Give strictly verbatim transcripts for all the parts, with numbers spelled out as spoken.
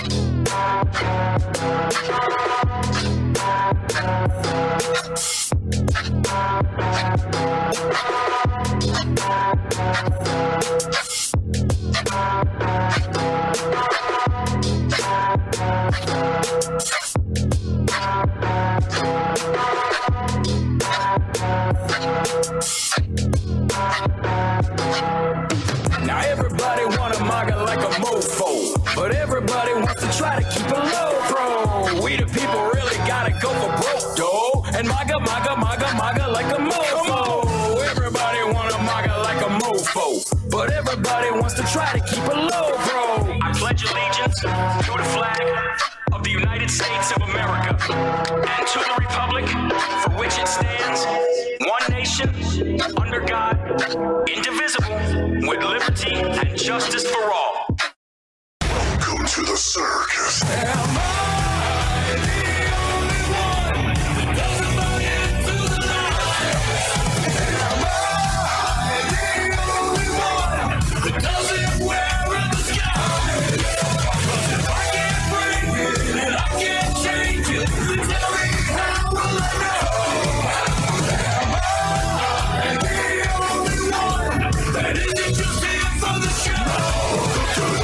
Now everybody want a MAGA like a mofo, but everybody wants to try to keep a low pro. We the people really gotta go for broke, though. And MAGA, MAGA, MAGA, MAGA like a mofo. Everybody want a MAGA like a mofo, but everybody wants to try to keep a low pro. I pledge allegiance to the flag of the United States of America and to the republic for which it stands, one nation, under God, indivisible, with liberty and justice for all. Welcome to the circus. Am I the only one that doesn't buy into the lie? Am I the only one that doesn't wear in the sky? 'Cause if I can't bring it and I can't change it, then tell me how will I know? Am I the only one that isn't just here for the show?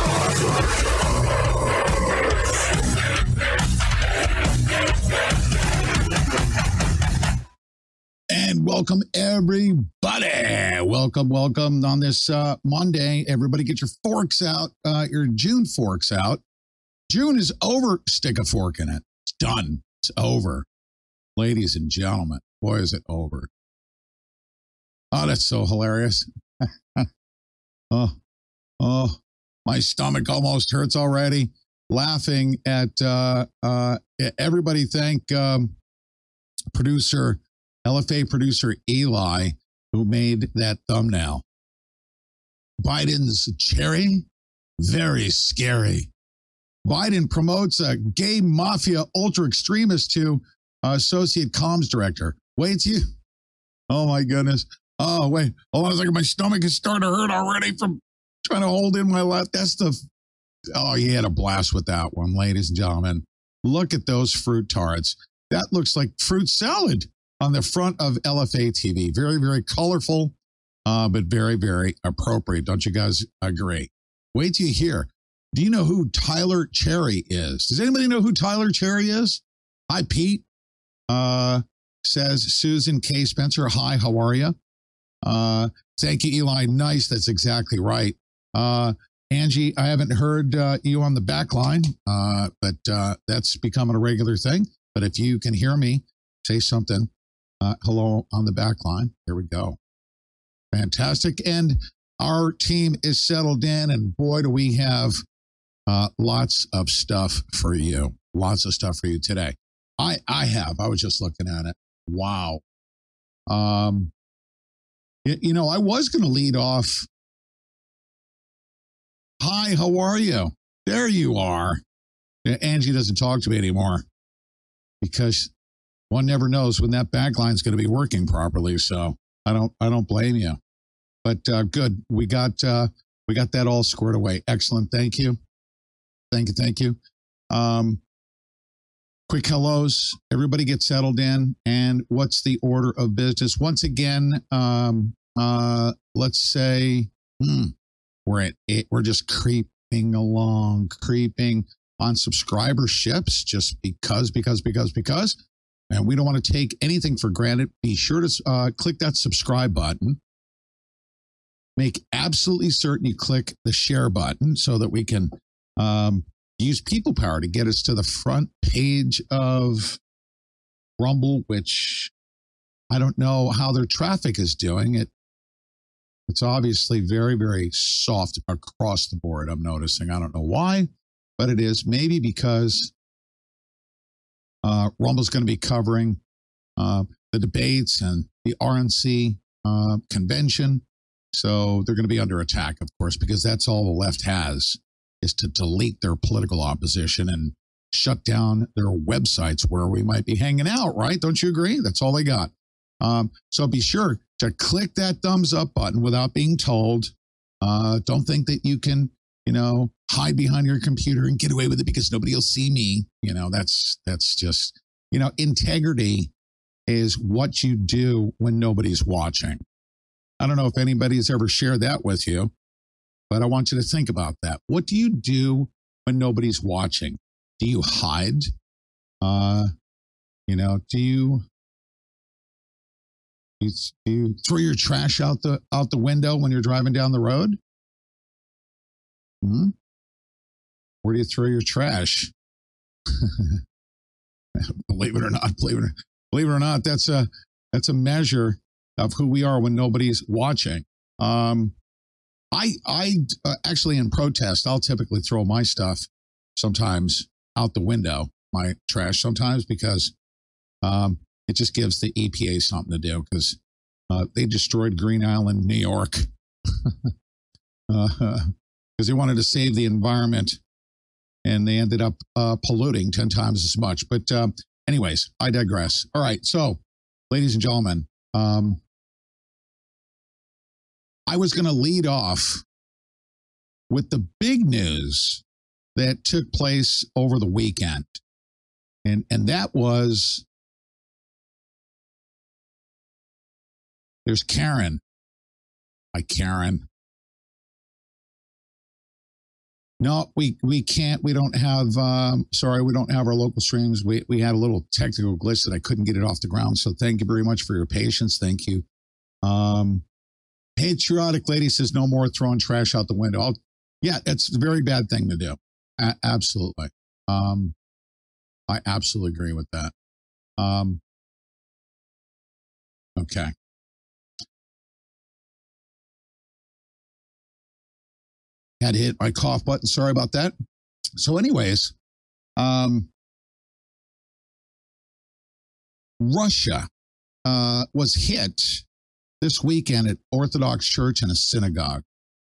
And welcome, everybody. Welcome, welcome on this uh, Monday. Everybody get your forks out, uh, your June forks out. June is over. Stick a fork in it. It's done. It's over. Ladies and gentlemen, boy, is it over. Oh, that's so hilarious. oh, oh, my stomach almost hurts already. Laughing at uh, uh, everybody. Thank um, producer L F A producer Eli, who made that thumbnail. Biden's cherry, very scary. Biden promotes a gay mafia ultra extremist to uh, associate comms director. Wait, you. Oh my goodness. Oh wait, hold on a second. My stomach is starting to hurt already from trying to hold in my left. That's the. Oh, he had a blast with that one, ladies and gentlemen. Look at those fruit tarts. That looks like fruit salad on the front of L F A T V. Very, very colorful, uh, but very, very appropriate. Don't you guys agree? Wait till you hear. Do you know who Tyler Cherry is? Does anybody know who Tyler Cherry is? Hi, Pete. Uh, says Susan K. Spencer. Hi, how are you? Uh, thank you, Eli. Nice. That's exactly right. Uh, Angie, I haven't heard uh, you on the back line, uh, but uh, that's becoming a regular thing. But if you can hear me, say something. Uh, hello on the back line. Here we go. Fantastic. And our team is settled in, and boy, do we have uh, lots of stuff for you. Lots of stuff for you today. I, I have. I was just looking at it. Wow. Um, you, you know, I was going to lead off. Hi, how are you? There you are. Angie doesn't talk to me anymore because one never knows when that back line is going to be working properly. So I don't, I don't blame you. But uh, good, we got, uh, we got that all squared away. Excellent, thank you, thank you, thank you. Um, quick hellos, everybody get settled in. And what's the order of business? Once again, um, uh, let's say hmm, we're at eight, we're just creeping along, creeping on subscriberships, just because, because, because, because. And we don't want to take anything for granted. Be sure to uh, click that subscribe button. Make absolutely certain you click the share button so that we can um, use people power to get us to the front page of Rumble, which I don't know how their traffic is doing. It It's obviously very, very soft across the board, I'm noticing. I don't know why, but it is. Maybe because Uh, Rumble's going to be covering uh, the debates and the R N C uh, convention. So they're going to be under attack, of course, because that's all the left has, is to delete their political opposition and shut down their websites where we might be hanging out, right? Don't you agree? That's all they got. Um, so be sure to click that thumbs up button without being told. Uh, don't think that you can you know, hide behind your computer and get away with it because nobody will see me. You know, that's that's just, you know, integrity is what you do when nobody's watching. I don't know if anybody's ever shared that with you, but I want you to think about that. What do you do when nobody's watching? Do you hide? Uh, you know, do you, you, do you throw your trash out the out the window when you're driving down the road? Hmm? Where do you throw your trash? Believe it or not, believe it or, believe it or not, that's a that's a measure of who we are when nobody's watching. Um, I I uh, actually in protest, I'll typically throw my stuff sometimes out the window, my trash sometimes, because um, it just gives the E P A something to do, because uh, they destroyed Green Island, New York, because uh, they wanted to save the environment, and they ended up uh, polluting ten times as much. But uh, anyways, I digress. All right, so ladies and gentlemen, um, I was going to lead off with the big news that took place over the weekend. And, and that was, there's Karen. Hi, Karen. No, we, we can't. We don't have, um, sorry, we don't have our local streams. We, we had a little technical glitch that I couldn't get it off the ground. So thank you very much for your patience. Thank you. Um, Patriotic Lady says no more throwing trash out the window. I'll, yeah, it's a very bad thing to do. A- absolutely. Um, I absolutely agree with that. Um, okay. Had to hit my cough button. Sorry about that. So anyways, um, Russia uh, was hit this weekend at Orthodox Church and a synagogue.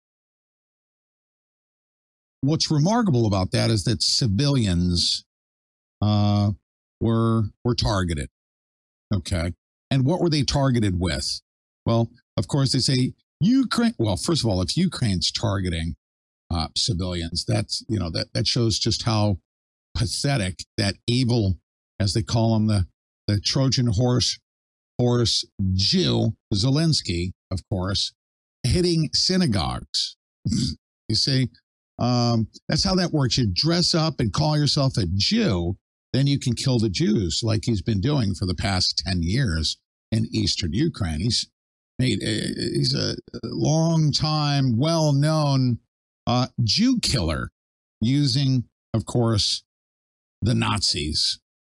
What's remarkable about that is that civilians uh, were were targeted. Okay, and what were they targeted with? Well, of course, they say Ukraine. Well, first of all, if Ukraine's targeting uh, civilians, that's you know that that shows just how pathetic that evil, as they call him, the the Trojan horse horse Jew Zelensky, of course, hitting synagogues. You see. Um, that's how that works. You dress up and call yourself a Jew, then you can kill the Jews like he's been doing for the past ten years in Eastern Ukraine. He's made a, he's a long time, well-known uh, Jew killer using, of course, the Nazis.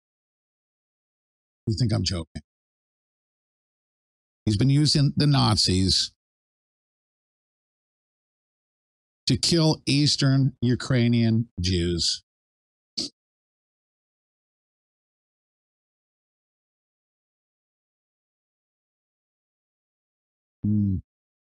You think I'm joking? He's been using the Nazis to kill Eastern Ukrainian Jews. Mm.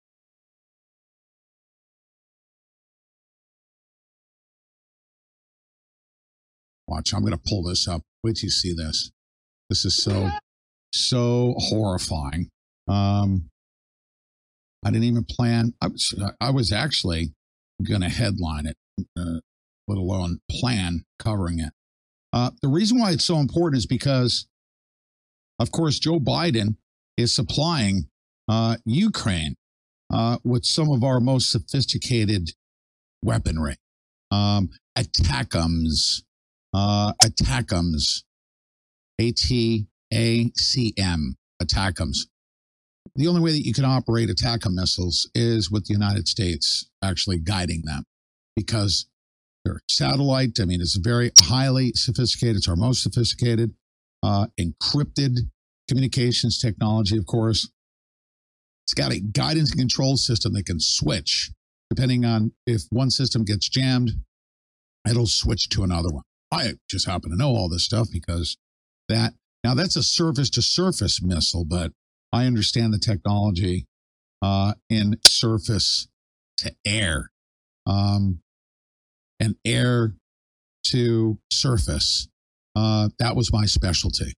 Watch, I'm going to pull this up. Wait till you see this. This is so, so horrifying. Um, I didn't even plan. I was, I was actually going to headline it, uh, let alone plan covering it. Uh, the reason why it's so important is because, of course, Joe Biden is supplying uh, Ukraine uh, with some of our most sophisticated weaponry. Um, ATACMS, uh, ATACMS, A T A C M, ATACMS. The only way that you can operate ATACMS missiles is with the United States actually guiding them, because they're satellite. I mean, it's very highly sophisticated. It's our most sophisticated uh, encrypted communications technology, of course. It's got a guidance and control system that can switch depending on if one system gets jammed, it'll switch to another one. I just happen to know all this stuff because that, now that's a surface to surface missile, but I understand the technology uh, in surface to air um, and air to surface. Uh, that was my specialty.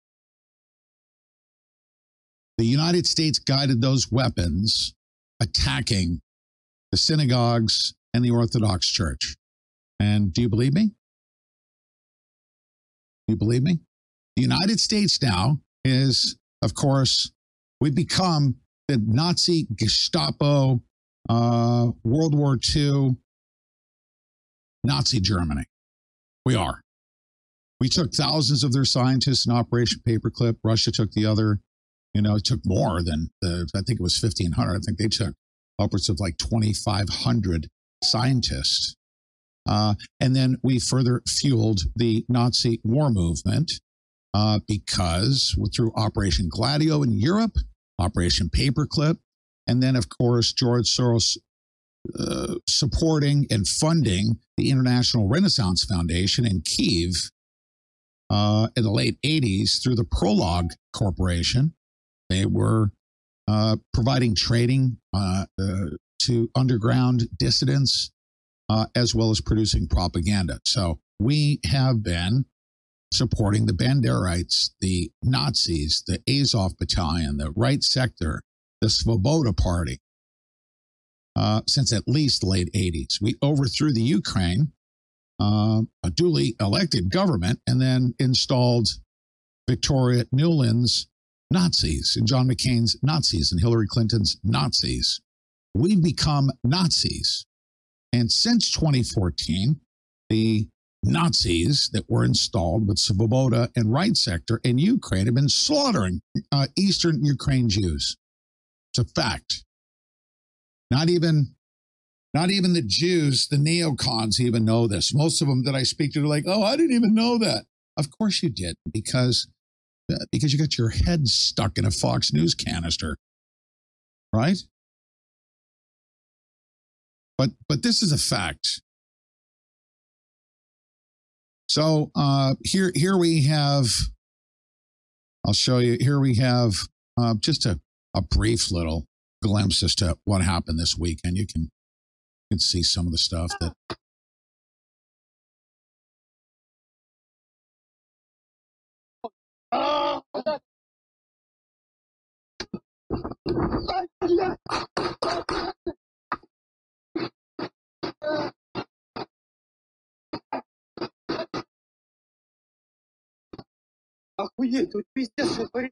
The United States guided those weapons attacking the synagogues and the Orthodox Church. And do you believe me? Do you believe me? The United States now is, of course, we've become the Nazi Gestapo, uh, World War Two, Nazi Germany. We are. We took thousands of their scientists in Operation Paperclip. Russia took the other, you know, it took more than, the, I think it was fifteen hundred. I think they took upwards of like twenty-five hundred scientists. Uh, and then we further fueled the Nazi war movement uh, because through Operation Gladio in Europe, Operation Paperclip, and then, of course, George Soros uh, supporting and funding the International Renaissance Foundation in Kyiv uh, in the late eighties through the Prologue Corporation. They were uh, providing training uh, uh, to underground dissidents, uh, as well as producing propaganda. So we have been supporting the Banderites, the Nazis, the Azov Battalion, the Right Sector, the Svoboda Party, uh, since at least the late eighties. We overthrew the Ukraine, uh, a duly elected government, and then installed Victoria Nuland's Nazis and John McCain's Nazis and Hillary Clinton's Nazis. We've become Nazis. And since twenty fourteen, the Nazis that were installed with Svoboda and Right Sector in Ukraine have been slaughtering uh, Eastern Ukraine Jews. It's a fact. Not even, not even the Jews, the neocons even know this. Most of them that I speak to are like, oh, I didn't even know that. Of course you did, because, uh, because you got your head stuck in a Fox News canister, right? But but this is a fact. So uh, here here we have, I'll show you, here we have uh, just a, a brief little glimpse as to what happened this weekend. You can, you can see some of the stuff that. Охуеть, тут пиздец, что творится.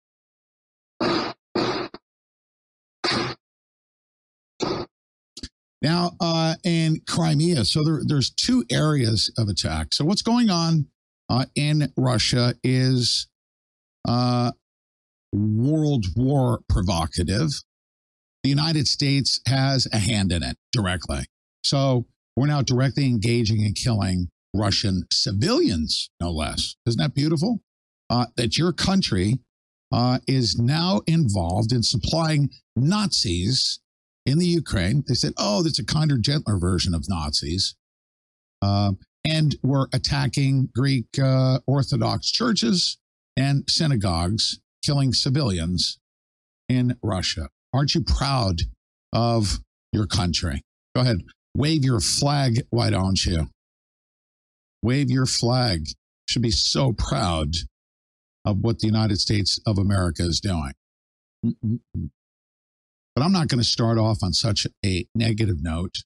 Now, uh, in Crimea, so there, there's two areas of attack. So what's going on uh, in Russia is uh, World War provocative. The United States has a hand in it directly. So we're now directly engaging and killing Russian civilians, no less. Isn't that beautiful? Uh, that your country uh, is now involved in supplying Nazis in the Ukraine. They said, oh, that's a kinder, gentler version of Nazis. Uh, and we're attacking Greek uh, Orthodox churches and synagogues, killing civilians in Russia. Aren't you proud of your country? Go ahead. Wave your flag, why don't you? Wave your flag. Should be so proud of what the United States of America is doing. Mm-mm-mm. But I'm not going to start off on such a negative note.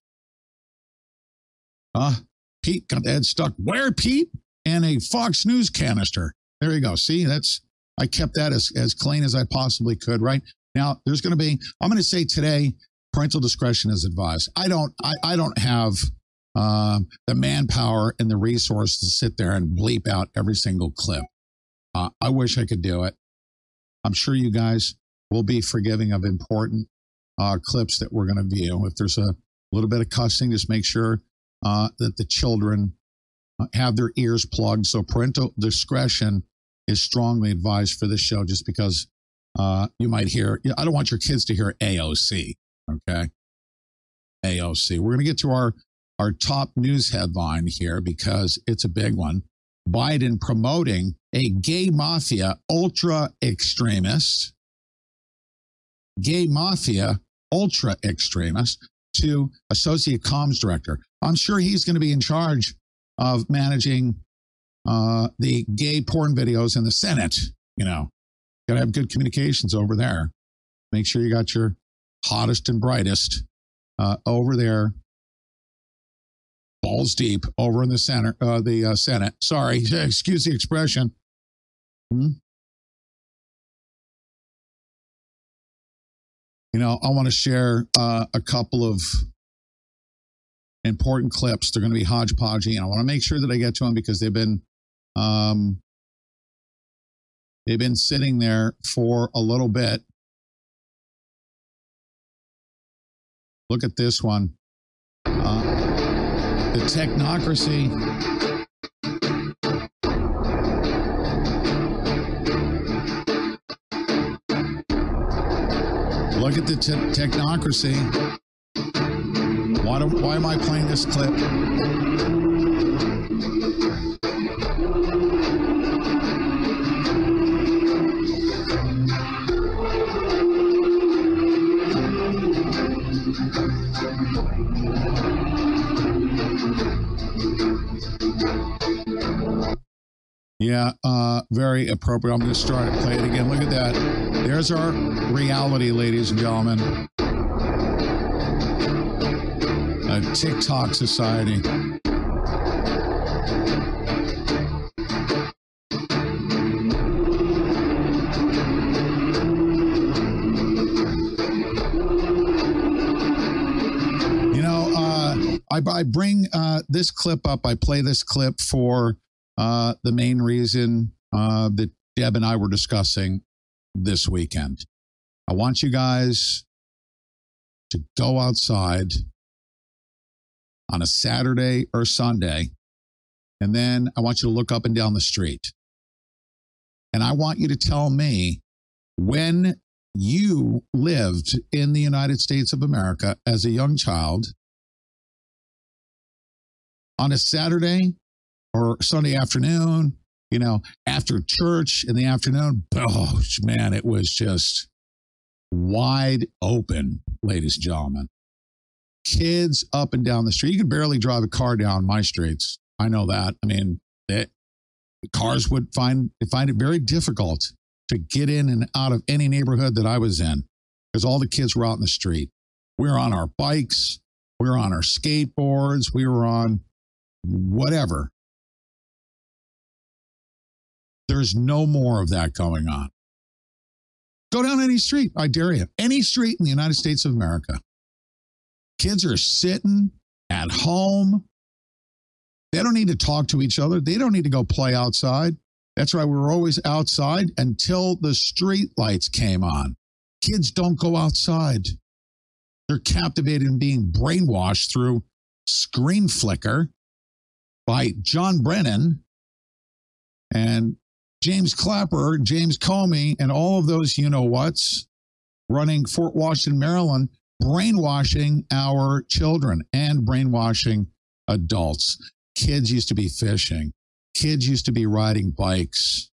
Uh, Pete got the head stuck. Where, Pete? And a Fox News canister. There you go. See, that's, I kept that as, as clean as I possibly could, right? Now, there's going to be, I'm going to say today, parental discretion is advised. I don't, I, I don't have uh, the manpower and the resources to sit there and bleep out every single clip. Uh, I wish I could do it. I'm sure you guys will be forgiving of important uh, clips that we're going to view. If there's a little bit of cussing, just make sure uh, that the children have their ears plugged. So parental discretion is strongly advised for this show, just because uh, you might hear, I don't want your kids to hear A O C, okay? A O C. We're going to get to our, our top news headline here because it's a big one. Biden promoting a gay mafia ultra extremist, gay mafia ultra extremist to associate comms director. I'm sure he's going to be in charge of managing uh, the gay porn videos in the Senate. You know, got to have good communications over there. Make sure you got your hottest and brightest uh, over there balls deep over in the center, uh, the uh, Senate. Sorry, excuse the expression. Hmm? You know, I want to share uh, a couple of important clips. They're going to be hodgepodgey, and I want to make sure that I get to them because they've been um, they've been sitting there for a little bit. Look at this one. Uh, the technocracy. Look at the te- technocracy. Why, do, why am I playing this clip? Yeah, uh, very appropriate. I'm going to start it, play it again. Look at that. There's our reality, ladies and gentlemen. A TikTok society. You know, uh, I, I bring uh, this clip up. I play this clip for uh, the main reason uh, that Deb and I were discussing this weekend. I want you guys to go outside on a Saturday or Sunday, and then I want you to look up and down the street. And I want you to tell me when you lived in the United States of America as a young child on a Saturday or Sunday afternoon, you know, after church in the afternoon. Oh, man, it was just wide open, ladies and gentlemen. Kids up and down the street. You could barely drive a car down my streets. I know that. I mean, it, cars would find find it very difficult to get in and out of any neighborhood that I was in because all the kids were out in the street. We were on our bikes. We were on our skateboards. We were on whatever. There's no more of that going on. Go down any street. I dare you. Any street in the United States of America. Kids are sitting at home. They don't need to talk to each other. They don't need to go play outside. That's right. We were always outside until the street lights came on. Kids don't go outside. They're captivated and being brainwashed through Screen Flicker by John Brennan and James Clapper, James Comey, and all of those you-know-whats running Fort Washington, Maryland, brainwashing our children and brainwashing adults. Kids used to be fishing. Kids used to be riding bikes.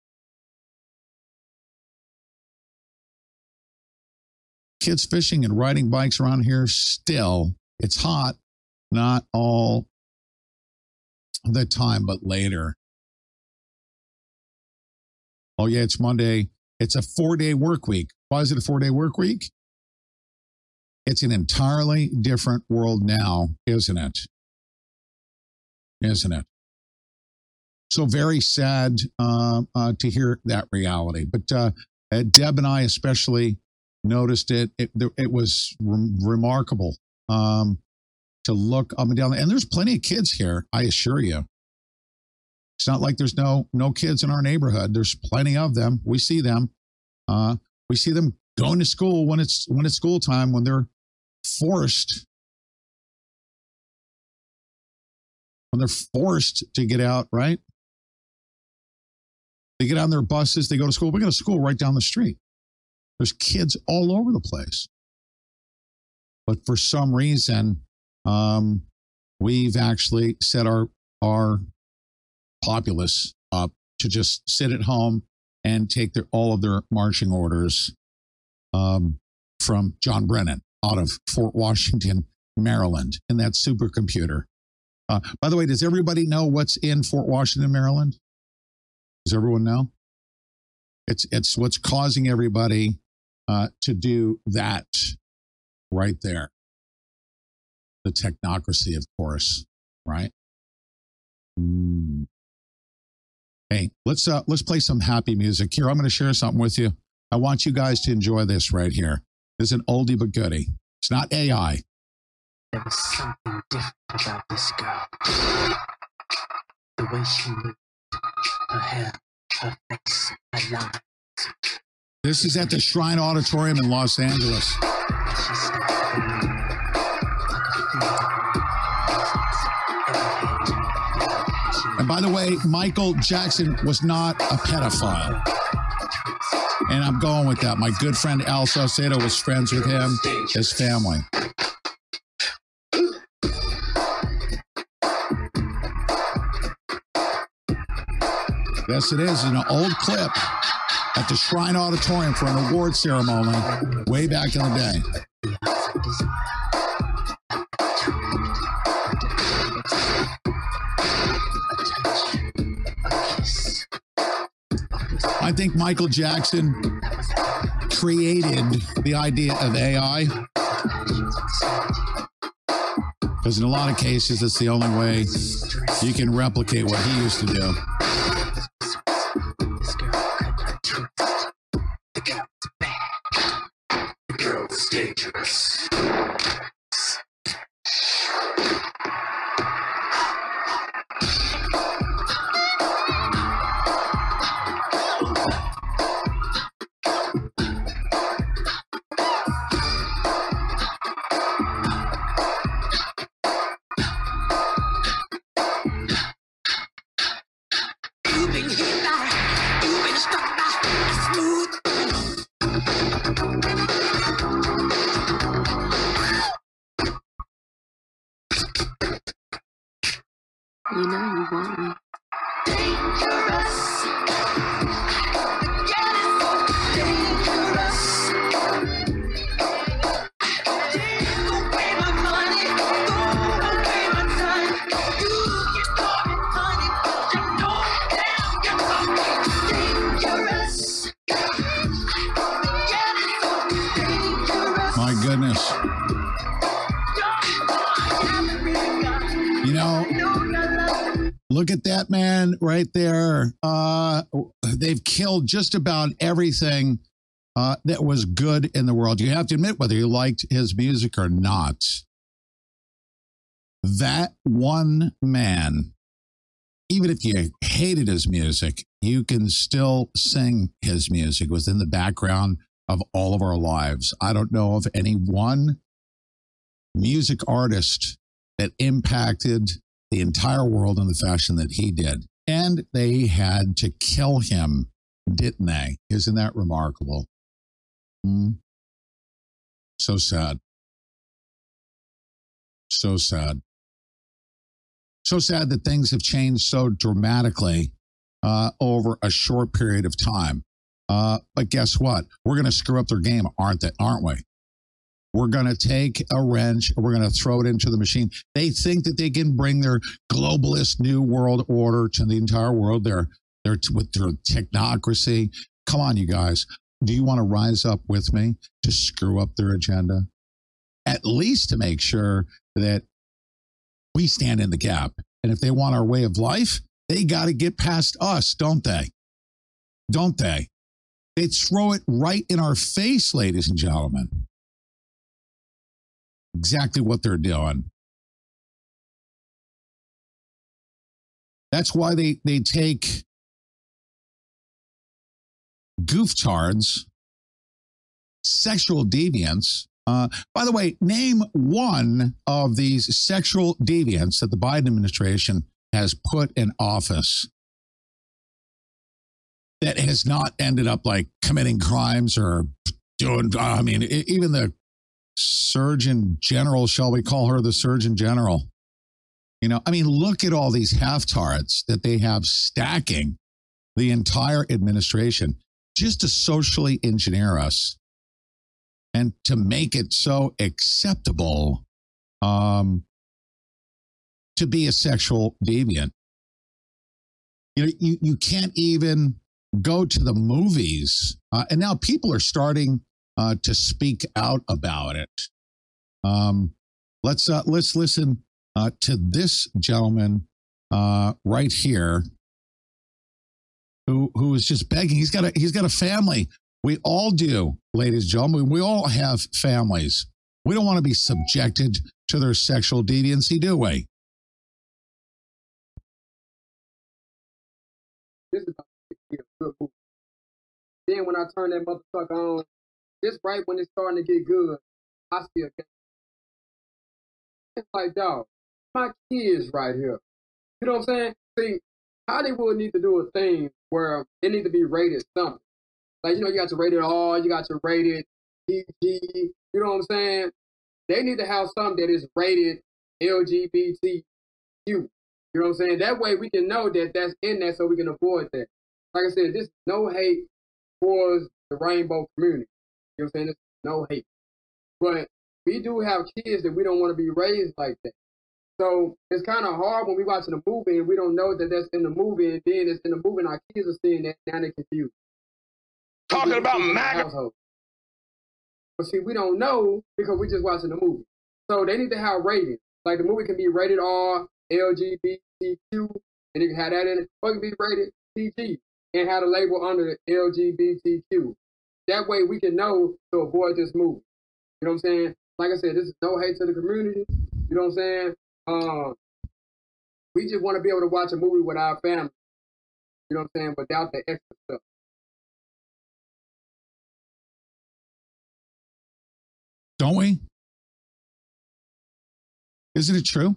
Kids fishing and riding bikes around here still. It's hot, not all the time, but later. Oh, yeah, it's Monday. It's a four-day work week. Why is it a four-day work week? It's an entirely different world now, isn't it? Isn't it? So very sad uh, uh, to hear that reality. But uh, Deb and I especially noticed it. It, it was re- remarkable um, to look up and down. And there's plenty of kids here, I assure you. It's not like there's no no kids in our neighborhood. There's plenty of them. We see them. Uh, we see them going to school when it's when it's school time, when they're forced. When they're forced to get out, right? They get on their buses, they go to school. We got a school right down the street. There's kids all over the place. But for some reason, um, we've actually set our our populace up to just sit at home and take their, all of their marching orders um, from John Brennan out of Fort Washington, Maryland, in that supercomputer. Uh, by the way, does everybody know what's in Fort Washington, Maryland? Does everyone know? It's it's what's causing everybody uh, to do that right there. The technocracy, of course. right? Mm. Hey, let's uh, let's play some happy music here. I'm going to share something with you. I want you guys to enjoy this right here. This is an oldie but goodie. It's not A I. There was something different about this girl. The way she moved, her hair, her face, her lines. This is at the Shrine Auditorium in Los Angeles. She stepped forward like a And by the way, Michael Jackson was not a pedophile. And I'm going with that. My good friend Al Salcedo was friends with him, his family. Yes, it is. An old clip at the Shrine Auditorium for an award ceremony way back in the day. I think Michael Jackson created the idea of A I because in a lot of cases, it's the only way you can replicate what he used to do. The girl is dangerous. You know you want me. Dangerous. Dangerous. Take away my money, throw away my time. You get caught in honey, but you know damn you're dangerous. Dangerous. My goodness. You know, look at that man right there. Uh, they've killed just about everything uh, that was good in the world. You have to admit whether you liked his music or not. That one man, even if you hated his music, you can still sing his music. It was in the background of all of our lives. I don't know of any one music artist that impacted the entire world in the fashion that he did. And they had to kill him, didn't they? Isn't that remarkable? Hmm. So sad. So sad. So sad that things have changed so dramatically uh, over a short period of time. Uh, but guess what? We're going to screw up their game, aren't they? Aren't we? We're going to take a wrench and we're going to throw it into the machine. They think that they can bring their globalist new world order to the entire world. They're, they're t- with their technocracy. Come on, you guys. Do you want to rise up with me to screw up their agenda? At least to make sure that we stand in the gap. And if they want our way of life, they got to get past us, don't they? Don't they? They throw it right in our face, ladies and gentlemen. Exactly what they're doing. That's why they, they take gooftards, sexual deviants. Uh, by the way, name one of these sexual deviants that the Biden administration has put in office that has not ended up like committing crimes or doing, I mean, even the Surgeon General, shall we call her the Surgeon General? You know, I mean, look at all these half-tards that they have stacking the entire administration just to socially engineer us and to make it so acceptable um, to be a sexual deviant. You know, you, you can't even go to the movies. Uh, and now people are starting uh, to speak out about it. Um, let's uh, let's listen uh, to this gentleman uh, right here, who who is just begging. He's got a he's got a family. We all do, ladies and gentlemen. We all have families. We don't want to be subjected to their sexual deviancy, do we? This is about to be a good movie. Then when I turn that motherfucker on, just right when it's starting to get good, I still get it's like, dog, my kids right here. You know what I'm saying? See, Hollywood needs to do a thing where it needs to be rated something. Like, you know, you got your rated R, you got your rated P G, you know what I'm saying? They need to have something that is rated L G B T Q. You know what I'm saying? That way we can know that that's in there so we can avoid that. Like I said, this is no hate towards the rainbow community. You know what I'm saying? This is no hate. But we do have kids that we don't want to be raised like that. So it's kind of hard when we watching a movie and we don't know that that's in the movie, and then it's in the movie and our kids are seeing that, now they're confused. Talking about MAGA. But see, we don't know because we just watching the movie. So they need to have ratings. Like the movie can be rated R, L G B T Q, and you can have that in it, or it can be rated P G and have a label under the L G B T Q. That way we can know to avoid this movie. You know what I'm saying? Like I said, this is no hate to the community. You know what I'm saying? Um, we just want to be able to watch a movie with our family. You know what I'm saying? Without the extra stuff. Don't we? Isn't it true?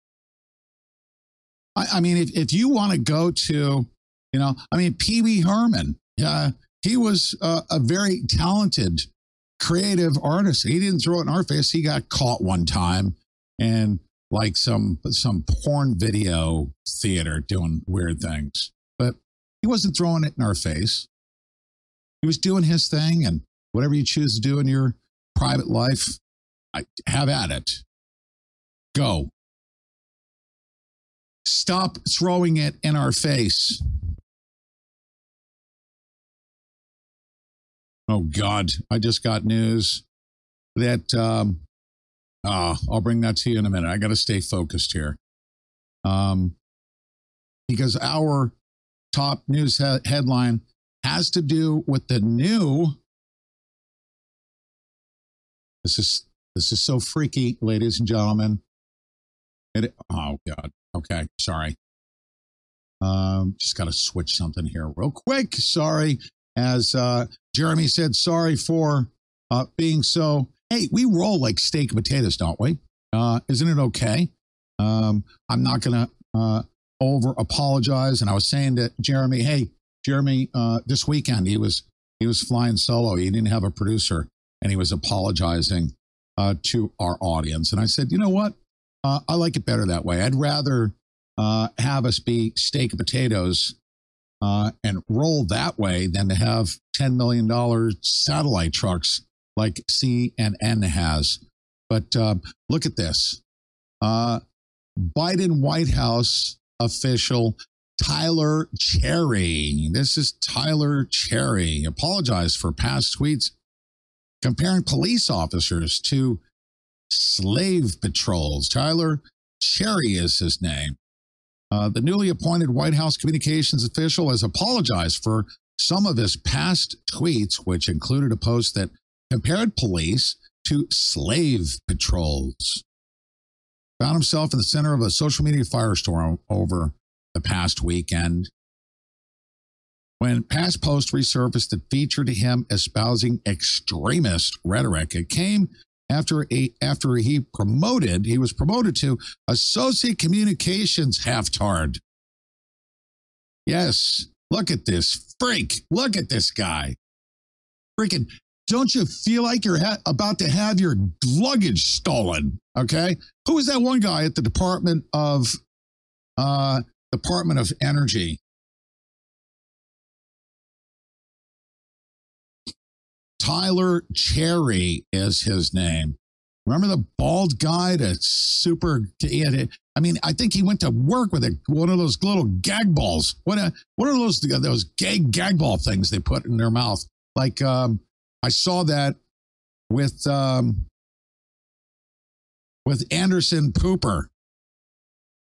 I, I mean, if, if you want to go to, you know, I mean, Pee Wee Herman, uh, he was uh, a very talented, creative artist. He didn't throw it in our face. He got caught one time and like some some porn video theater doing weird things. But he wasn't throwing it in our face. He was doing his thing, and whatever you choose to do in your private life, I, have at it. Go. Stop throwing it in our face. Oh, God. I just got news that, um, uh, I'll bring that to you in a minute. I got to stay focused here. Um, because our top news he- headline has to do with the new. This is this is so freaky, ladies and gentlemen. It, oh, God. Okay. Sorry. Um, just got to switch something here real quick. Sorry. As uh, Jeremy said, sorry for uh, being so. Hey, we roll like steak and potatoes, don't we? Uh, isn't it okay? Um, I'm not going to uh, over apologize. And I was saying to Jeremy, hey, Jeremy, uh, this weekend he was he was flying solo. He didn't have a producer, and he was apologizing uh, to our audience. And I said, you know what? Uh, I like it better that way. I'd rather uh, have us be steak and potatoes uh, and roll that way than to have ten million dollars satellite trucks like C N N has. But uh, look at this. Uh, Biden White House official Tyler Cherry. This is Tyler Cherry. Apologized for past tweets comparing police officers to slave patrols. Tyler Cherry is his name. Uh, the newly appointed White House communications official has apologized for some of his past tweets, which included a post that compared police to slave patrols. Found himself in the center of a social media firestorm over the past weekend when past posts resurfaced that featured him espousing extremist rhetoric. It came after a after he promoted, he was promoted to Associate Communications Halftard. Yes, look at this freak. Look at this guy. Freaking, don't you feel like you're ha- about to have your luggage stolen? Okay. Who was that one guy at the Department of uh, Department of Energy? Tyler Cherry is his name. Remember the bald guy that's super, I mean, I think he went to work with a, one of those little gag balls. What, a, what are those, those gag, gag ball things they put in their mouth? Like, um, I saw that with, um, with Anderson Pooper.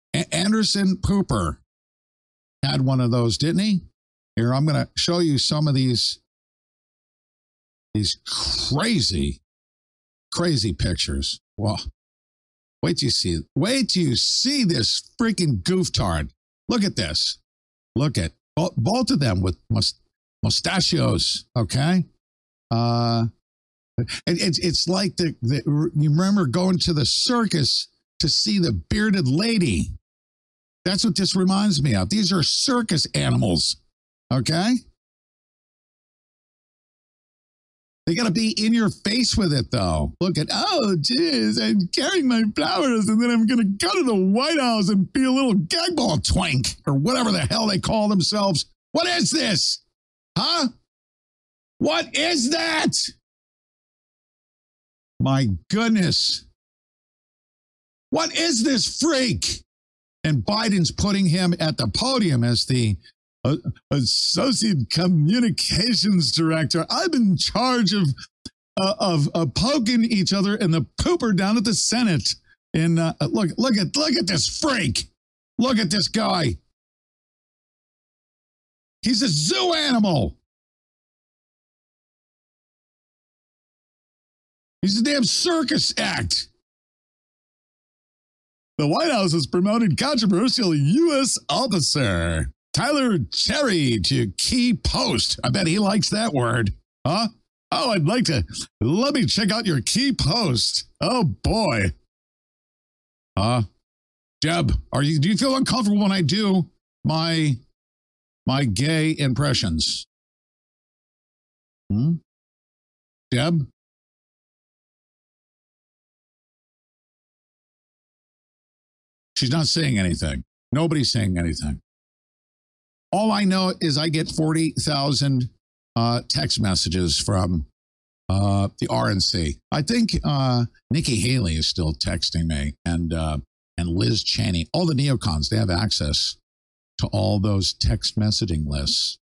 A- Anderson Pooper had one of those, didn't he? Here, I'm going to show you some of these, these crazy, crazy pictures. Well, wait till you see, wait till you see this freaking gooftard. Look at this. Look at both, both of them with must, mustachios, okay? Uh, it, it's it's like the, the you remember going to the circus to see the bearded lady. That's what this reminds me of. These are circus animals, okay? They got to be in your face with it, though. Look at, oh, geez, I'm carrying my flowers, and then I'm going to go to the White House and be a little gag ball twank, or whatever the hell they call themselves. What is this? Huh? What is that? My goodness. What is this freak? And Biden's putting him at the podium as the uh, Associate Communications Director. I'm in charge of, uh, of of poking each other in the pooper down at the Senate. And uh, look, look at look at this freak. Look at this guy. He's a zoo animal. He's a damn circus act. The White House has promoted controversial U S officer Tyler Cherry to key post. I bet he likes that word. Huh? Oh, I'd like to. Let me check out your key post. Oh, boy. Huh? Jeb, are you, do you feel uncomfortable when I do my, my gay impressions? Hmm? Jeb? She's not saying anything. Nobody's saying anything. All I know is I get forty thousand uh, text messages from uh, the R N C. I think uh, Nikki Haley is still texting me, and uh, and Liz Cheney. All the neocons, they have access to all those text messaging lists.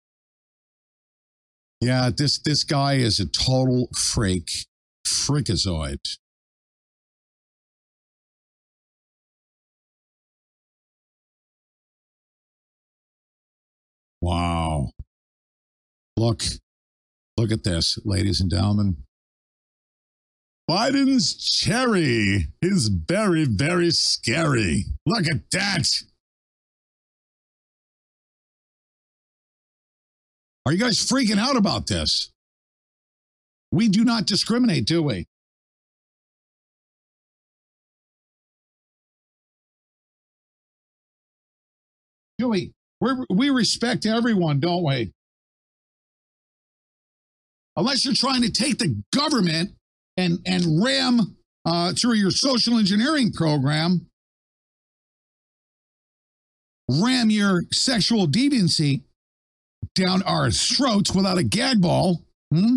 Yeah, this this guy is a total freak, freakazoid. Wow. Look, look at this, ladies and gentlemen. Biden's cherry is very, very scary. Look at that. Are you guys freaking out about this? We do not discriminate, do we? Do we? We're, we respect everyone, don't we? Unless you're trying to take the government and, and ram uh, through your social engineering program, ram your sexual deviancy down our throats without a gag ball. Hmm?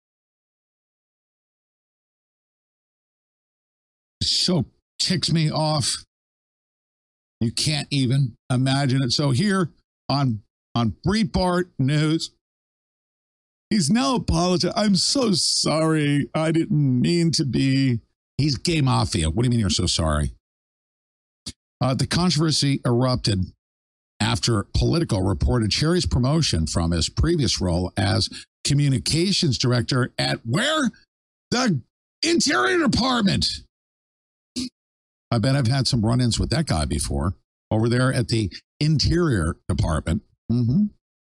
So ticks me off. You can't even imagine it. So here on, on Breitbart News, he's now apologized. I'm so sorry. I didn't mean to be. He's gay mafia. What do you mean you're so sorry? Uh, the controversy erupted after Politico reported Cherry's promotion from his previous role as communications director at where? The Interior Department. I bet I've had some run-ins with that guy before over there at the Interior Department. Mm-hmm.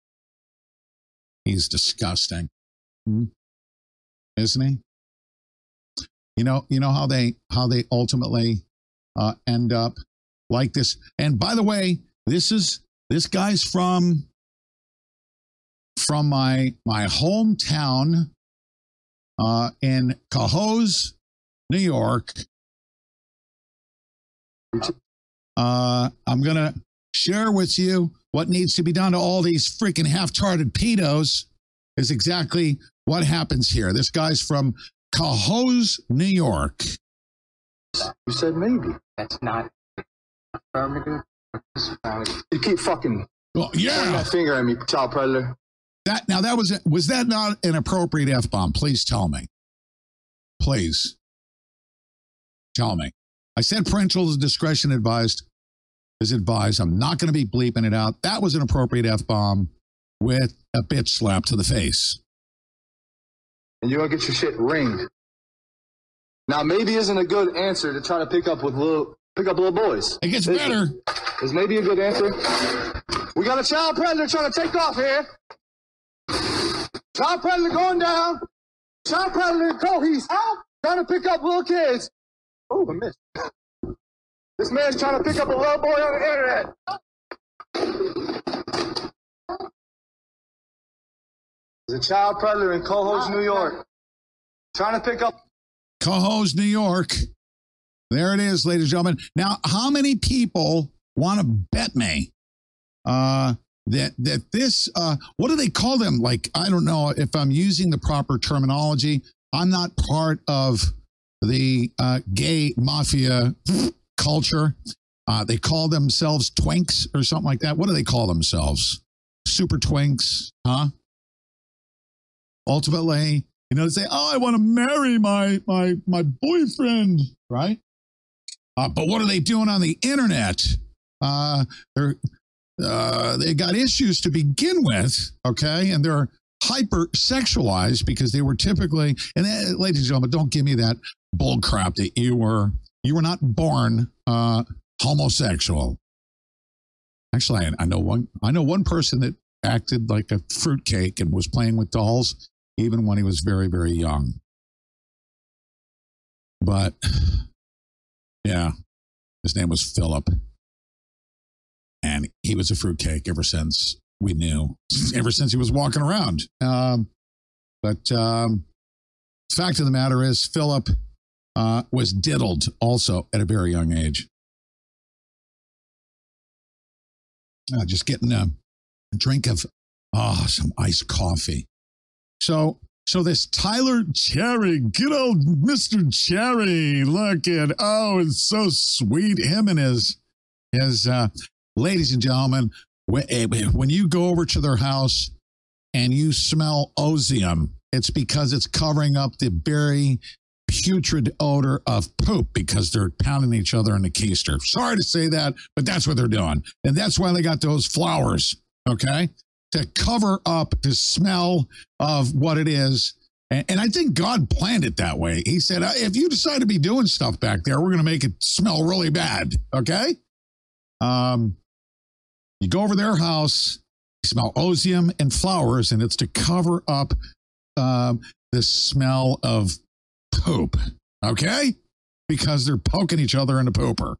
He's disgusting, mm-hmm. Isn't he? You know, you know how they how they ultimately uh, end up like this. And by the way, this is this guy's from from my my hometown uh, in Cohoes, New York. Uh, I'm going to share with you what needs to be done to all these freaking half-charted pedos is exactly what happens here. This guy's from Cohoes, New York. You said maybe. That's not affirmative. You keep fucking Well, pointing yeah. that finger at me, child predator. That now that was was that not an appropriate F-bomb? Please tell me. Please tell me. I said parental discretion advised. is advised. I'm not going to be bleeping it out. That was an appropriate F-bomb with a bitch slap to the face. And you're gonna get your shit ringed. Now, maybe isn't a good answer to try to pick up with little, pick up little boys. It gets Is better. It? Is maybe a good answer. We got a child predator trying to take off here. Child predator going down. Child predator, go. He's out trying to pick up little kids. Oh, I missed. This man's trying to pick up a little boy on the internet. There's a child predator in Cohoes, New York, trying to pick up. Cohoes, New York. There it is, ladies and gentlemen. Now, how many people want to bet me uh, that that this, uh, what do they call them? Like, I don't know if I'm using the proper terminology. I'm not part of the uh, gay mafia culture. Uh, they call themselves twinks or something like that. What do they call themselves? Super twinks, huh? Ultimately, you know, they say, "Oh, I want to marry my my my boyfriend," right? Uh, but what are they doing on the internet? Uh, they're uh, they got issues to begin with, okay, and they're hyper sexualized because they were typically. And uh, ladies and gentlemen, don't give me that bull crap that you were you were not born uh, homosexual. Actually, I, I know one. I know one person that acted like a fruitcake and was playing with dolls even when he was very, very young. But yeah, his name was Philip, and he was a fruitcake ever since we knew, ever since he was walking around. Um, but um, fact of the matter is, Philip uh, was diddled also at a very young age. Uh, just getting a, a drink of oh, some iced coffee. So, so this Tyler Cherry, good old Mister Cherry, look at, oh, it's so sweet. Him and his, his, uh, ladies and gentlemen, when, when you go over to their house and you smell osium, it's because it's covering up the very putrid odor of poop because they're pounding each other in the keister. Sorry to say that, but that's what they're doing. And that's why they got those flowers, okay? To cover up the smell of what it is. And, and I think God planned it that way. He said, if you decide to be doing stuff back there, we're going to make it smell really bad. Okay. Um, you go over their house, you smell osium and flowers, and it's to cover up um, the smell of poop. Okay. Because they're poking each other in the pooper.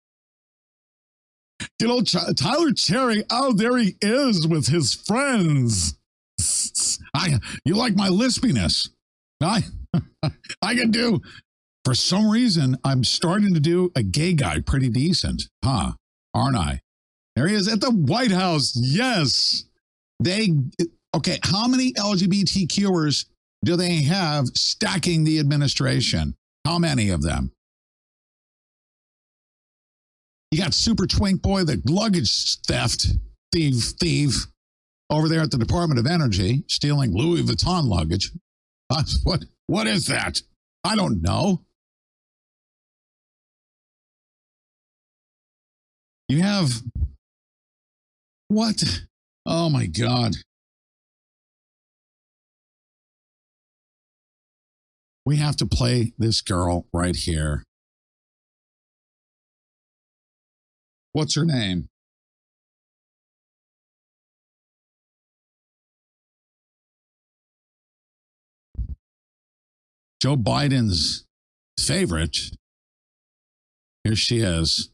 Good old Ch- Tyler Cherry. Oh, there he is with his friends. I, you like my lispiness? I, I can do. For some reason, I'm starting to do a gay guy pretty decent, huh? Aren't I? There he is at the White House. Yes, they. Okay, how many LGBTQers do they have stacking the administration? How many of them? You got Super Twink Boy, the luggage theft thief, thief over there at the Department of Energy, stealing Louis Vuitton luggage. Uh, what? What is that? I don't know. You have what? Oh my God. We have to play this girl right here. What's her name? Joe Biden's favorite. Here she is.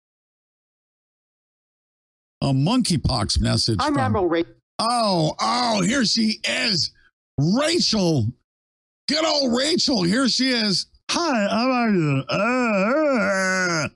A monkeypox message. I'm from, Admiral Ray. Oh, oh, here she is. Rachel. Good old Rachel. Here she is. Hi, how are you? Uh, uh.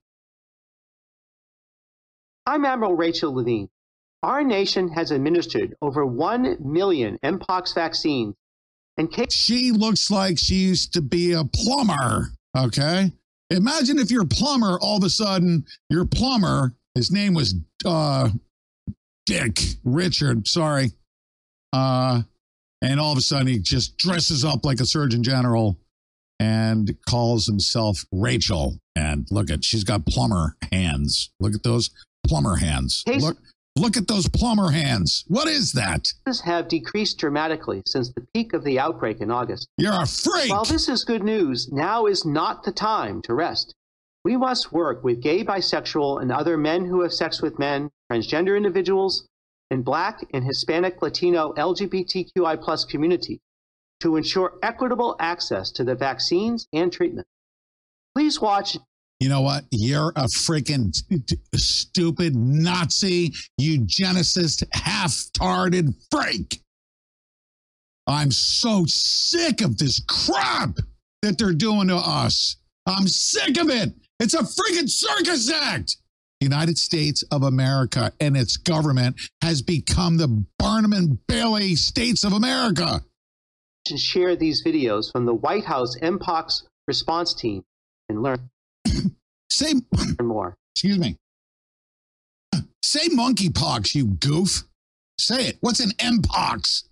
I'm Admiral Rachel Levine. Our nation has administered over one million Mpox vaccines. And Kate- she looks like she used to be a plumber, okay? Imagine if you're a plumber, all of a sudden, your plumber, his name was uh, Dick Richard, sorry. Uh, and all of a sudden, he just dresses up like a Surgeon General and calls himself Rachel. And look at, she's got plumber hands. Look at those plumber hands. Case- Look, look at those plumber hands. What is that? Cases have decreased dramatically since the peak of the outbreak in August. You're a freak. While this is good news, now is not the time to rest. We must work with gay, bisexual, and other men who have sex with men, transgender individuals, and Black and Hispanic, Latino, L G B T Q I plus community to ensure equitable access to the vaccines and treatment. Please watch. You know what? You're a freaking stupid Nazi, eugenicist, half-tarded freak. I'm so sick of this crap that they're doing to us. I'm sick of it. It's a freaking circus act. The United States of America and its government has become the Barnum and Bailey States of America. And share these videos from the White House Mpox response team and learn Say more. Excuse me. Say monkeypox, you goof. Say it. What's an Mpox?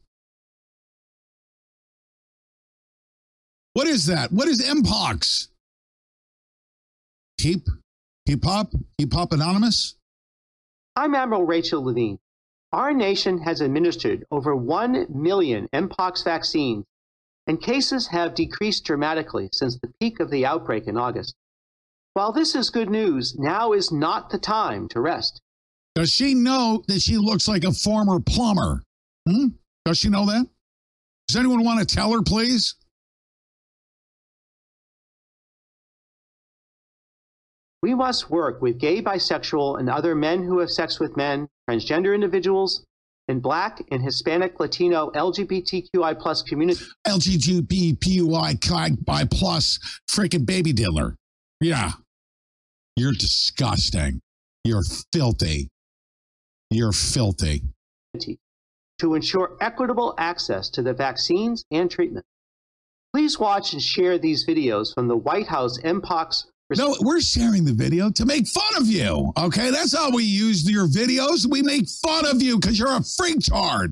What is that? What is Mpox? Keep, keep up, keep up anonymous. I'm Admiral Rachel Levine. Our nation has administered over one million Mpox vaccines, and cases have decreased dramatically since the peak of the outbreak in August. While this is good news, now is not the time to rest. Does she know that she looks like a former plumber? Hmm? Does she know that? Does anyone want to tell her, please? We must work with gay, bisexual, and other men who have sex with men, transgender individuals, and Black and Hispanic, Latino, L G B T Q I plus community. L G B T Q I plus freaking baby diddler. Yeah. You're disgusting. You're filthy. You're filthy. To ensure equitable access to the vaccines and treatment. Please watch and share these videos from the White House Mpox. No, we're sharing the video to make fun of you. Okay, that's how we use your videos. We make fun of you because you're a freaktard.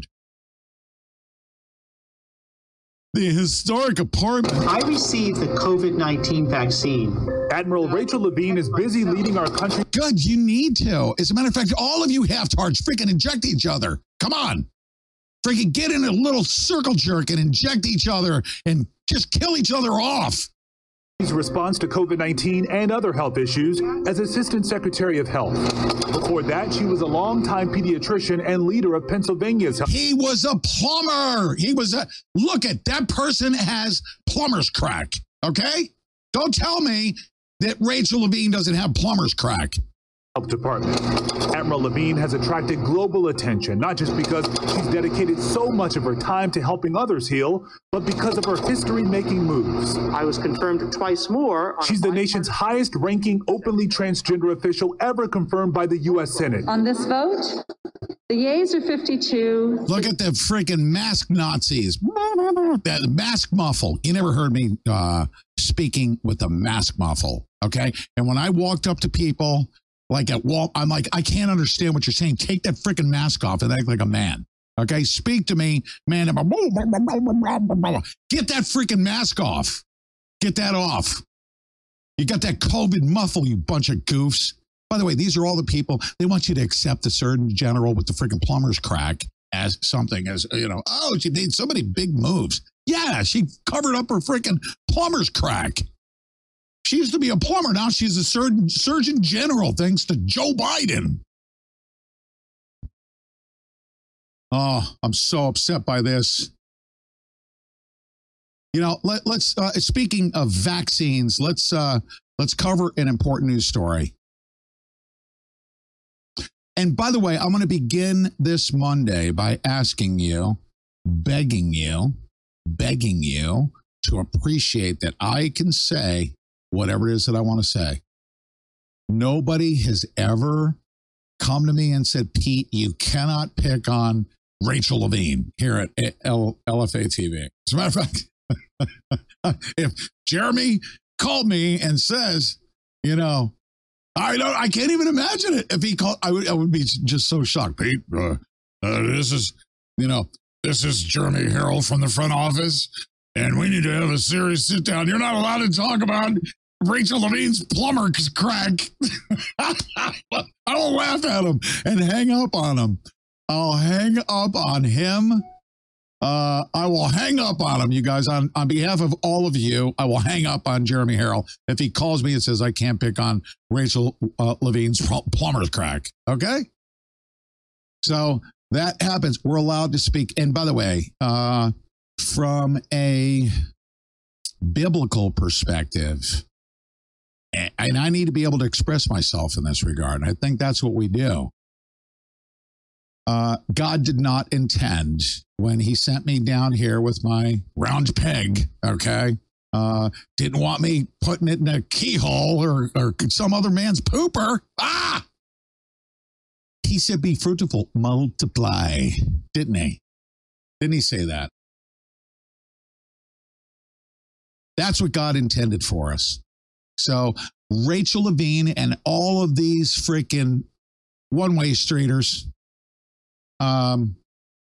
The historic apartment. I received the COVID nineteen vaccine. Admiral Rachel Levine is busy leading our country. Good, you need to. As a matter of fact, all of you half-tards freaking inject each other. Come on. Freaking get in a little circle jerk and inject each other and just kill each other off. His response to COVID nineteen and other health issues as Assistant Secretary of Health. Before that, she was a longtime pediatrician and leader of Pennsylvania's health. He was a plumber. He was a, look at that person has plumber's crack, okay? Don't tell me that Rachel Levine doesn't have plumber's crack. Health Department. Admiral Levine has attracted global attention, not just because she's dedicated so much of her time to helping others heal, but because of her history-making moves. I was confirmed twice more. She's the nation's highest-ranking openly transgender official ever confirmed by the U S Senate. On this vote, the yeas are fifty-two. Look at the freaking mask Nazis. That mask muffle. You never heard me uh, speaking with the mask muffle, okay? And when I walked up to people, like at Walt, I'm like, I can't understand what you're saying. Take that freaking mask off and act like a man. Okay, speak to me, man. Get that freaking mask off. Get that off. You got that COVID muffle, you bunch of goofs. By the way, these are all the people, they want you to accept the Surgeon General with the freaking plumber's crack as something, as, you know, oh, she made so many big moves. Yeah, she covered up her freaking plumber's crack. She used to be a plumber. Now she's a surgeon, surgeon general, thanks to Joe Biden. Oh, I'm so upset by this. You know, let, let's, uh, speaking of vaccines, let's, uh, let's cover an important news story. And by the way, I'm going to begin this Monday by asking you, begging you, begging you to appreciate that I can say whatever it is that I want to say. Nobody has ever come to me and said, Pete, you cannot pick on Rachel Levine here at L- LFA T V. As a matter of fact, if Jeremy called me and says, you know, I don't, I can't even imagine it. If he called, I would, I would be just so shocked. Pete, uh, uh, this is, you know, this is Jeremy Harold from the front office, and we need to have a serious sit down. You're not allowed to talk about Rachel Levine's plumber crack. I will laugh at him and hang up on him. I'll hang up on him. Uh, I will hang up on him, you guys. On, on behalf of all of you, I will hang up on Jeremy Harrell if he calls me and says I can't pick on Rachel uh, Levine's plumber's crack. Okay? So that happens. We're allowed to speak. And by the way, uh, from a biblical perspective, and I need to be able to express myself in this regard. And I think that's what we do. Uh, God did not intend when he sent me down here with my round peg, okay? Uh, didn't want me putting it in a keyhole or, or some other man's pooper. Ah! He said, be fruitful, multiply, didn't he? Didn't he say that? That's what God intended for us. So Rachel Levine and all of these freaking one-way streeters, um,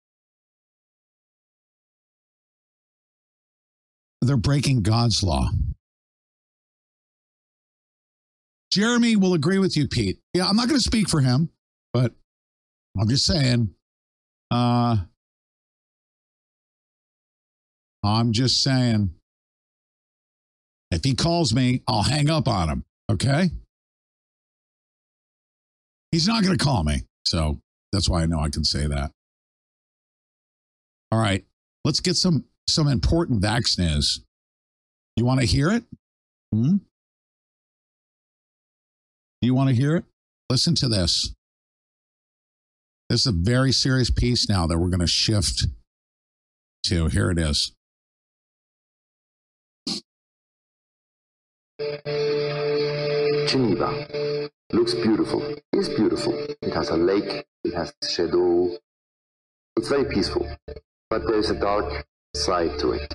they're breaking God's law. Jeremy will agree with you, Pete. Yeah, I'm not going to speak for him, but I'm just saying, uh, I'm just saying, if he calls me, I'll hang up on him, okay? He's not going to call me, so that's why I know I can say that. All right, let's get some, some important vax news. You want to hear it? Hmm? You want to hear it? Listen to this. This is a very serious piece now that we're going to shift to. Here it is. Geneva looks beautiful. It's beautiful. It has a lake. It has shadow. It's very peaceful. But there is a dark side to it.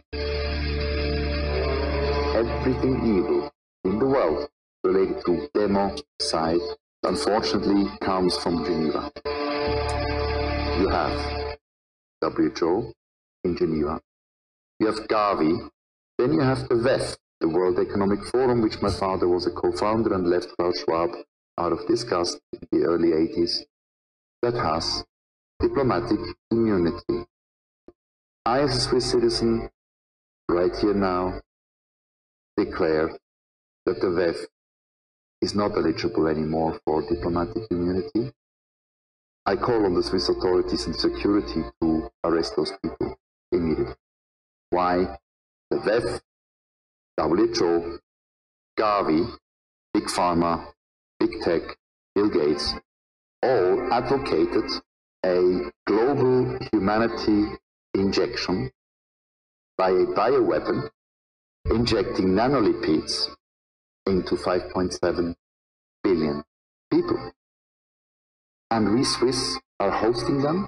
Everything evil in the world related to democide, unfortunately, comes from Geneva. You have W H O in Geneva. You have Gavi. Then you have the W E F, the World Economic Forum, which my father was a co-founder and left Klaus Schwab out of disgust in the early eighties, that has diplomatic immunity. I, as a Swiss citizen, right here now, declare that the W E F is not eligible anymore for diplomatic immunity. I call on the Swiss authorities and security to arrest those people immediately. Why? The W E F, W H O, Gavi, Big Pharma, Big Tech, Bill Gates, all advocated a global humanity injection by a bioweapon injecting nanolipids into five point seven billion people. And we Swiss are hosting them?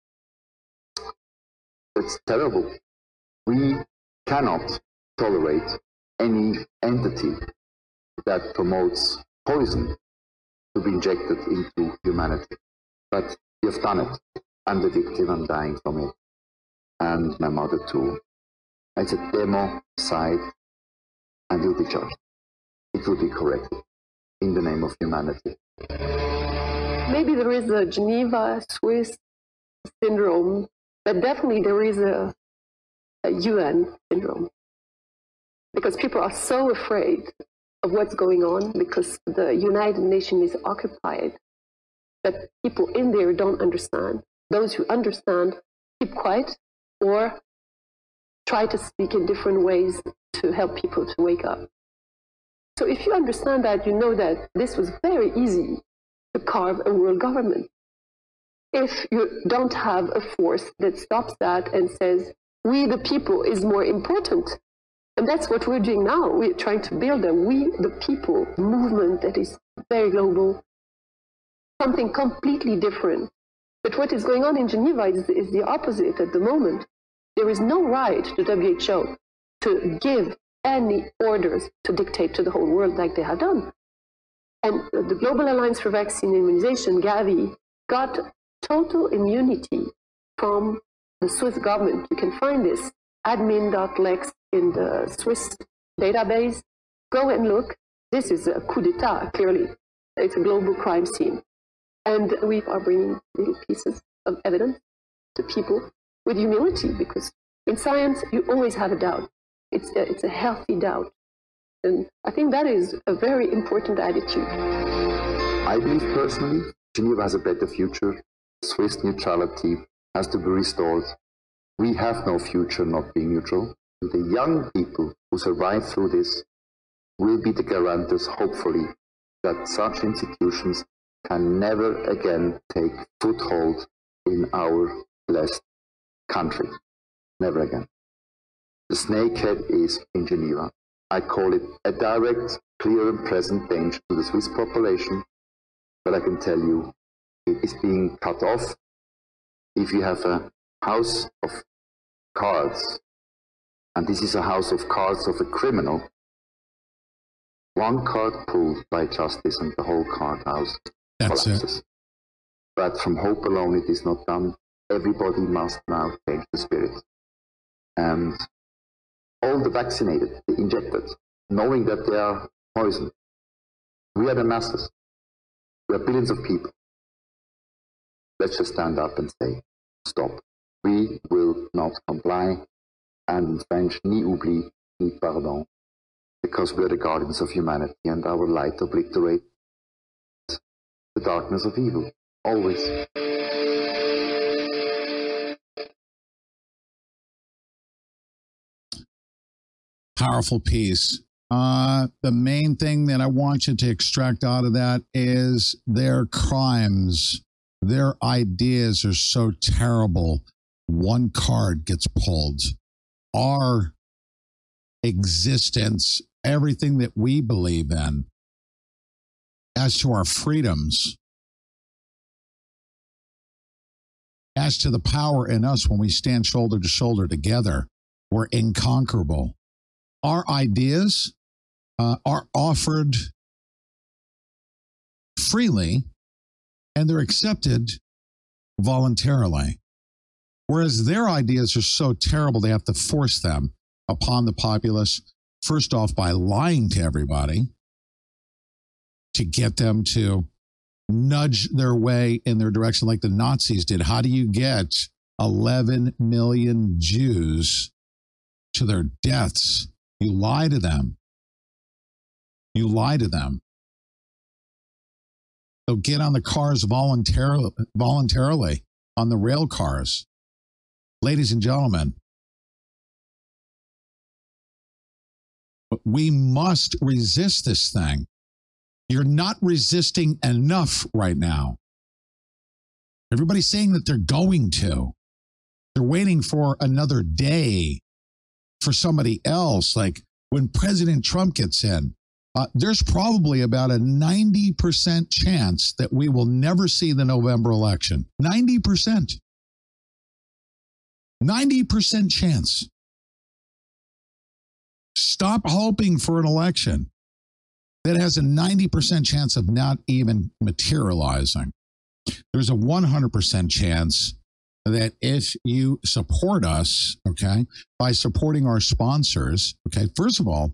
That's terrible. We cannot tolerate any entity that promotes poison to be injected into humanity. But you've done it. I'm the victim, I'm dying from it. And my mother too. It's a democide, and you'll be judged. It will be corrected in the name of humanity. Maybe there is a Geneva Swiss syndrome, but definitely there is a, a U N syndrome. Because people are so afraid of what's going on because the United Nations is occupied that people in there don't understand. Those who understand keep quiet or try to speak in different ways to help people to wake up. So if you understand that, you know that this was very easy to carve a world government. If you don't have a force that stops that and says, we the people is more important. And that's what we're doing now. We're trying to build a we the people movement that is very global, something completely different. But what is going on in Geneva is, is the opposite at the moment. There is no right to W H O to give any orders to dictate to the whole world like they have done. And the Global Alliance for Vaccine Immunization, Gavi, got total immunity from the Swiss government. You can find this admin dot lex in the Swiss database. go and look. This is a coup d'etat, clearly. It's a global crime scene. And we are bringing little pieces of evidence to people with humility, because in science, you always have a doubt. It's a, it's a healthy doubt. And I think that is a very important attitude. I believe personally, Geneva has a better future. Swiss neutrality has to be restored. We have no future not being neutral. And the young people who survive through this will be the guarantors, hopefully, that such institutions can never again take foothold in our blessed country. Never again. The snakehead is in Geneva. I call it a direct, clear and present danger to the Swiss population, but I can tell you it is being cut off. If you have a house of cards, and this is a house of cards of a criminal, one card pulled by justice and the whole card house That's collapses. It. But from hope alone it is not done. Everybody must now change the spirit. And all the vaccinated, the injected, knowing that they are poisoned. We are the masses. We are billions of people. Let's just stand up and say, stop. We will not comply. And in French, ni oubli, ni pardon. Because we are the guardians of humanity, and our light obliterates the darkness of evil. Always. Powerful piece. Uh, the main thing that I want you to extract out of that is their crimes, their ideas are so terrible. One card gets pulled. Our existence, everything that we believe in, as to our freedoms, as to the power in us when we stand shoulder to shoulder together, we're inconquerable. Our ideas uh, are offered freely, and they're accepted voluntarily. Whereas their ideas are so terrible, they have to force them upon the populace, first off by lying to everybody to get them to nudge their way in their direction like the Nazis did. How do you get eleven million Jews to their deaths? You lie to them. You lie to them. They'll get on the cars voluntarily, voluntarily on the rail cars. Ladies and gentlemen, we must resist this thing. You're not resisting enough right now. Everybody's saying that they're going to. They're waiting for another day for somebody else. Like when President Trump gets in, uh, there's probably about a ninety percent chance that we will never see the November election. ninety percent. ninety percent chance. Stop hoping for an election that has a ninety percent chance of not even materializing. There's a one hundred percent chance that if you support us, okay, by supporting our sponsors, okay, first of all,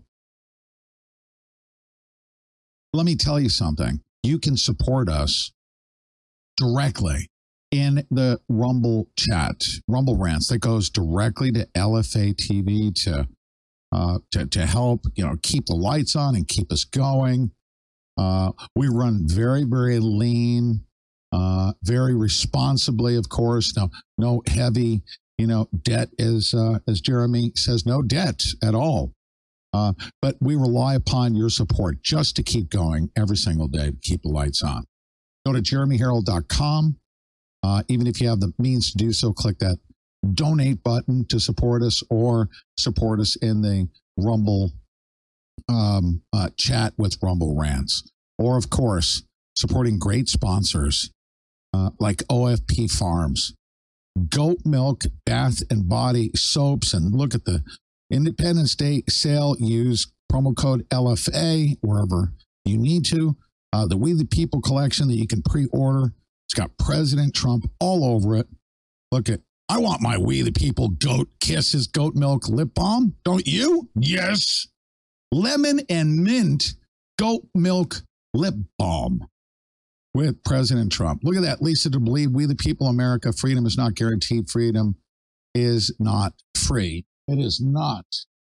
let me tell you something. You can support us directly in the Rumble chat, Rumble Rants, that goes directly to L F A T V to uh, to to help, you know, keep the lights on and keep us going. Uh, we run very, very lean, uh, very responsibly, of course. No, no heavy, you know, debt, as uh, as Jeremy says, no debt at all. Uh, but we rely upon your support just to keep going every single day to keep the lights on. Go to jeremy herald dot com. Uh, even if you have the means to do so, click that donate button to support us, or support us in the Rumble um, uh, chat with Rumble Rants. Or, of course, supporting great sponsors uh, like O F P Farms, goat milk, bath and body soaps. And look at the Independence Day sale. Use promo code L F A wherever you need to. Uh, the We the People collection that you can pre-order. It's got President Trump all over it. Look at, I want my We the People Goat Kisses Goat Milk Lip Balm. Don't you? Yes. lemon and mint goat milk lip balm with President Trump. Look at that. Lisa to believe we the people of America, freedom is not guaranteed. Freedom is not free. It is not.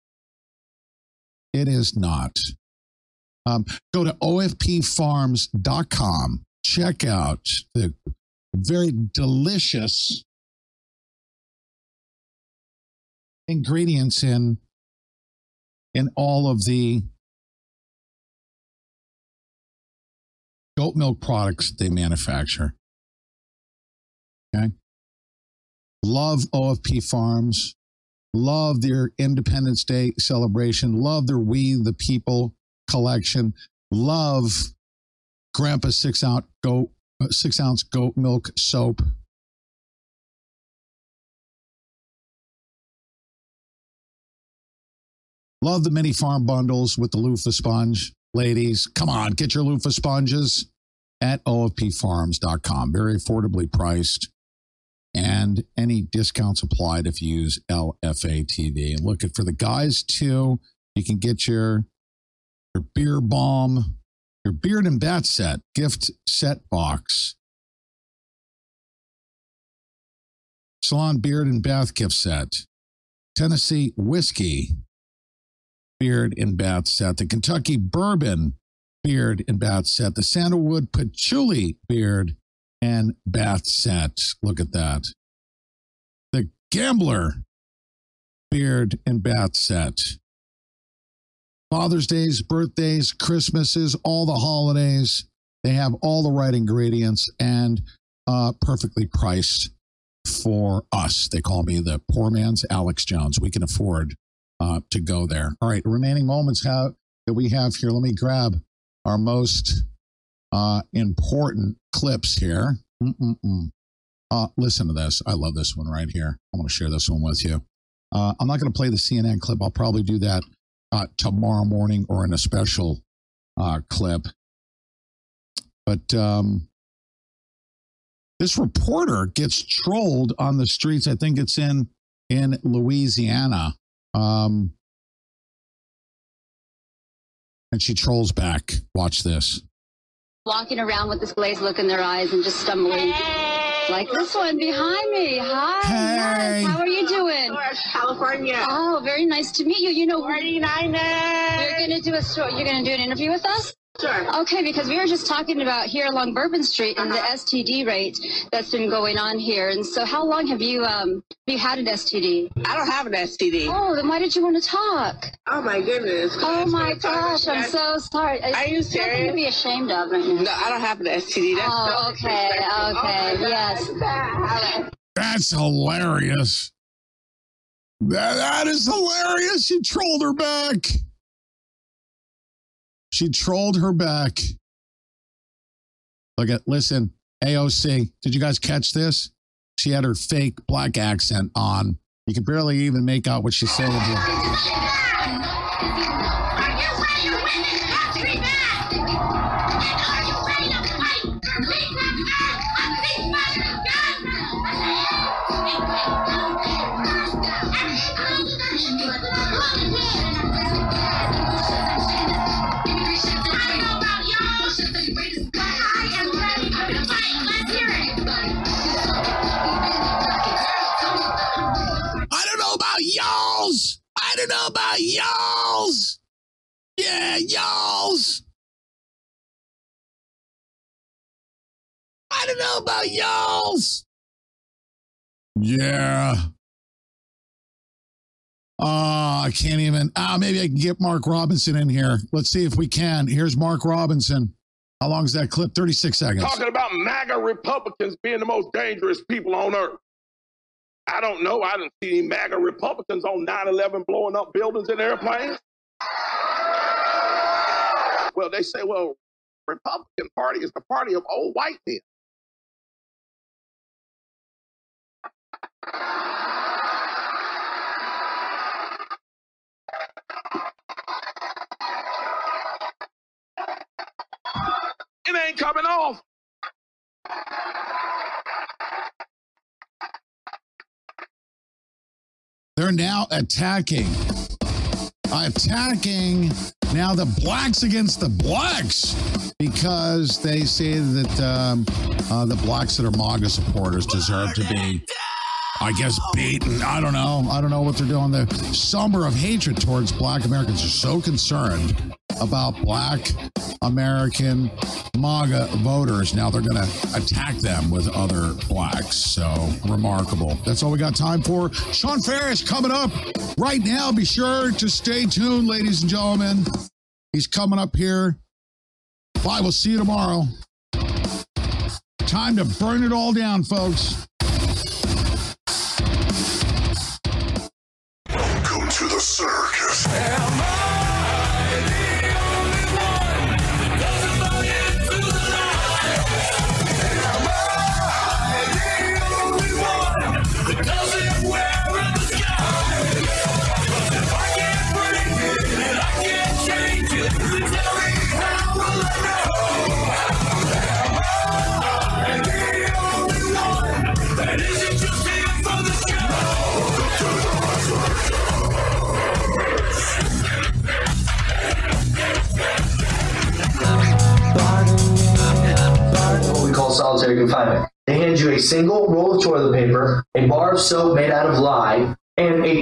It is not. Um, go to O F P farms dot com. Check out the very delicious ingredients in in all of the goat milk products they manufacture. Okay. Love O F P Farms. Love their Independence Day celebration. Love their We the People collection. Love Grandpa's six ounce goat uh, six ounce goat milk soap. Love the mini farm bundles with the loofah sponge. Ladies, come on, get your loofah sponges at O F P farms dot com. Very affordably priced. And any discounts applied if you use L F A T V. And look, for the guys too, you can get your, your beer balm, your beard and bat set, gift set box. Salon beard and bath gift set. Tennessee whiskey beard and bath set. The Kentucky bourbon beard and bath set. The sandalwood patchouli beard and bath set. Look at that. The Gambler beard and bath set. Father's Days, birthdays, Christmases, all the holidays. They have all the right ingredients and uh, perfectly priced for us. They call me the poor man's Alex Jones. We can afford uh, to go there. All right, remaining moments how, that we have here. Let me grab our most Uh, important clips here. Mm-mm-mm. Uh, listen to this. I love this one right here. I want to share this one with you. Uh, I'm not going to play the C N N clip. I'll probably do that uh, tomorrow morning or in a special uh, clip. But um, this reporter gets trolled on the streets. I think it's in in Louisiana. Um, and she trolls back. Watch this. Walking around with this glazed look in their eyes and just stumbling. Like this one behind me. Hi. Hey. Yes. How are you doing? California. Oh, very nice to meet you. You know, forty-nine. You're gonna do a story. You're gonna do an interview with us? Sure. Okay, because we were just talking about here along Bourbon Street and uh-huh. the S T D rate that's been going on here. And so, how long have you um have you had an S T D? I don't have an S T D. Oh, then why did you want to talk? Oh my goodness. Oh my gosh, I'm so sorry. Are you serious? Nothing to be ashamed of right now. No, I don't have an S T D. That's oh, so okay, okay, oh yes. That's hilarious. That, that is hilarious. You trolled her back. She trolled her back. Look at, listen, A O C, did you guys catch this? She had her fake black accent on. You can barely even make out what she's saying. Y'alls. I don't know about y'alls. Yeah, y'alls. I don't know about y'alls. Yeah. Oh, I can't even. Ah, maybe I can get Mark Robinson in here. Let's see if we can. Here's Mark Robinson. How long is that clip? thirty-six seconds. Talking about MAGA Republicans being the most dangerous people on earth. I don't know. I didn't see any MAGA Republicans on nine eleven blowing up buildings and airplanes. Well, they say, well, Republican Party is the party of old white men. It ain't coming off. They're now attacking attacking now the blacks against the blacks because they say that um, uh, the blacks that are MAGA supporters deserve to be, I guess, beaten. I don't know. I don't know what they're doing. The summer of hatred towards black Americans are so concerned about black American MAGA voters. Now they're going to attack them with other blacks. So remarkable. That's all we got time for. Sean Ferris coming up right now. Be sure to stay tuned, ladies and gentlemen. He's coming up here. Bye. We'll see you tomorrow. Time to burn it all down, folks. Welcome to the circus. Am I the only one that doesn't buy into the lie? Am I the only one that doesn't wear in the sky? 'Cause if I can't break it and I can't change it, then tell me how will I know? Am I the only one that isn't just here for the show? What we call solitary confinement. They hand you a single roll of toilet paper, a bar of soap made out of lye, and a